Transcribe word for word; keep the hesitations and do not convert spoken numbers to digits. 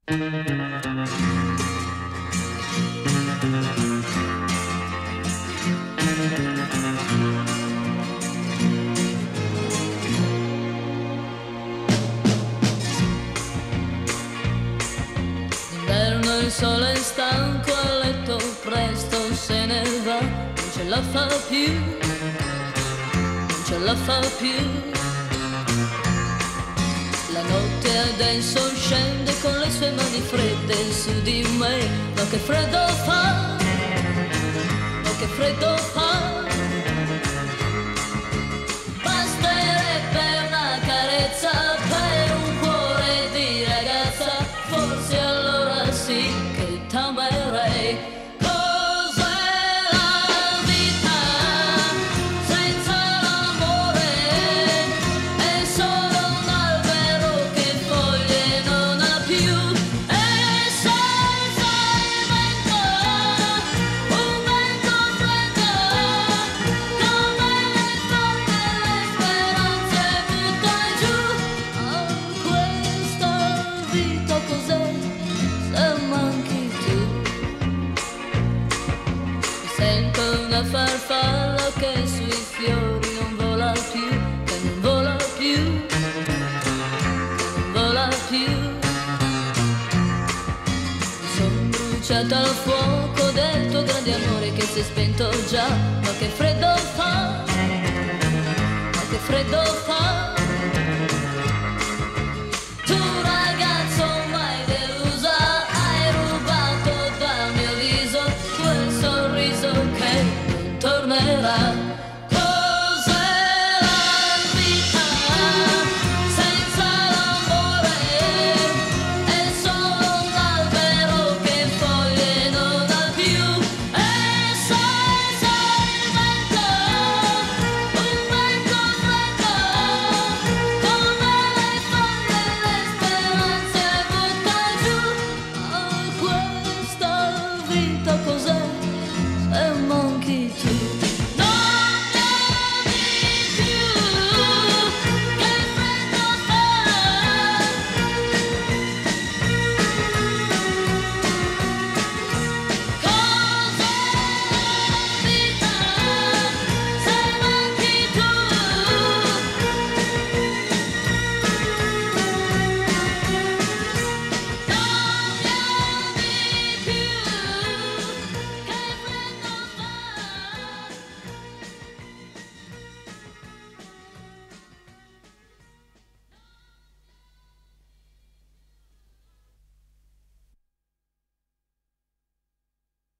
D'inverno il sole è stanco, a letto presto se ne va, non ce la fa più, non ce la fa più. La notte adesso scende con le sue mani fredde su di me, ma che freddo fa, ma che freddo fa. Basterebbe una carezza per un cuore di ragazza, forse allora sì che t'amerei. Sento una farfalla che sui fiori non vola più, che non vola più, che non vola più. Mi son bruciata al fuoco del tuo grande amore che si è spento già, ma che freddo fa, ma che freddo fa.